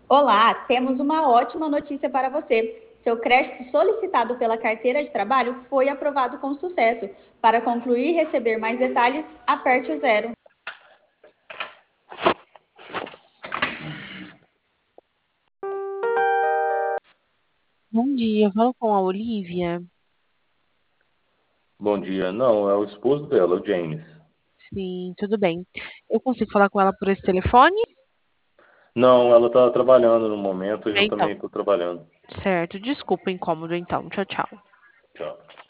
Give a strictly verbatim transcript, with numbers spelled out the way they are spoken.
Olá, temos uma ótima notícia para você. Seu crédito solicitado pela carteira de trabalho foi aprovado com sucesso. Para concluir e receber mais detalhes, aperte o zero. Bom dia, eu falo com a Olivia. Bom dia. Não, é o esposo dela, o James. Sim, tudo bem. Eu consigo falar com ela por esse telefone? Não, ela está trabalhando no momento e eu Então, também estou trabalhando. certo. Desculpa o incômodo, então. Tchau, tchau. Tchau.